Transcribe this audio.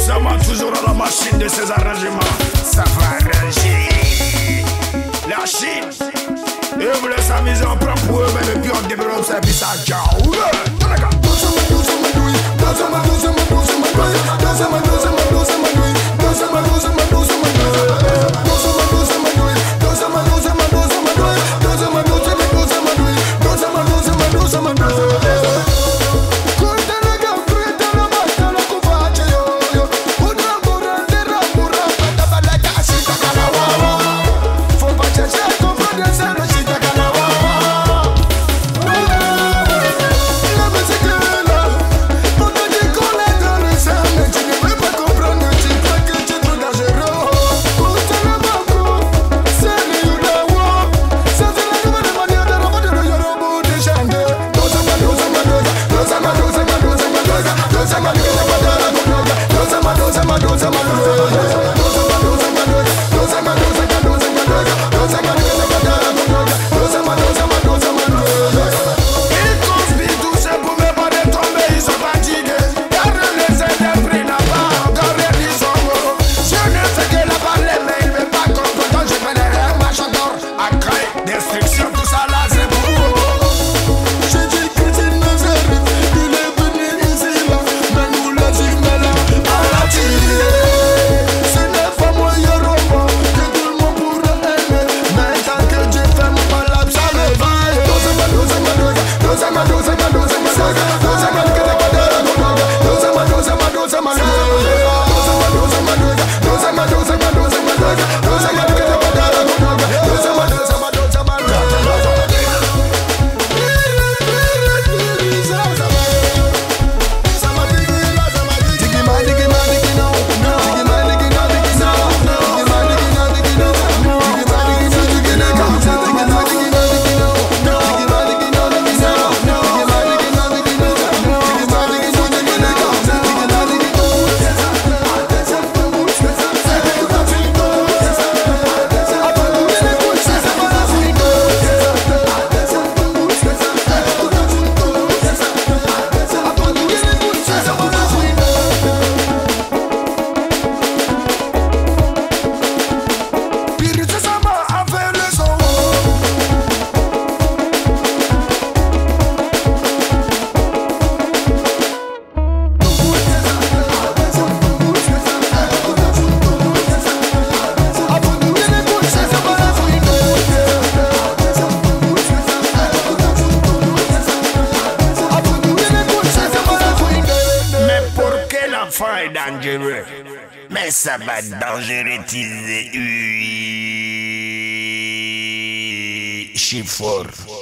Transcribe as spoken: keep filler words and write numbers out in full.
Sama toujours à la machine de ces arrangements. Ça va arranger. La Chine. Et vous voulez s'amuser, on prend pour eux-mêmes et puis on développe ça et puis ça jaoule. Est dangereux, mais ça va dangerétiser. Oui, je suis fort.